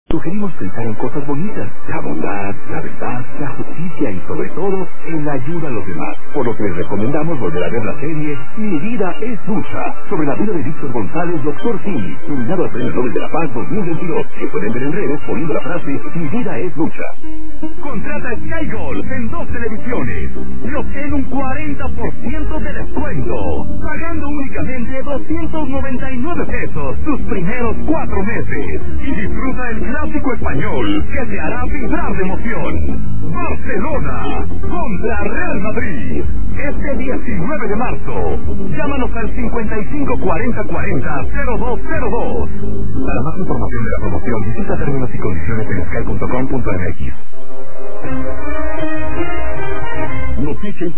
Sugerimos pensar en cosas bonitas, la bondad, la verdad, la justicia y sobre todo, en la ayuda a los demás. Por lo que les recomendamos volver a ver la serie Mi vida es lucha, sobre la vida de Víctor González, Dr. Simi, nominado al Premio Nobel de la Paz 2022, que pueden ver en redes poniendo la frase Mi vida es lucha. Contrata Sky Gold en 2 televisiones y obtén un 40% de descuento, pagando únicamente 299 pesos tus primeros 4 meses y disfruta el clásico español que te hará vibrar de emoción. Barcelona contra Real Madrid, este 19 de marzo. Llámanos al 554040-0202. Para más información de la promoción, visita términos y condiciones en sky.com.mx. Noticia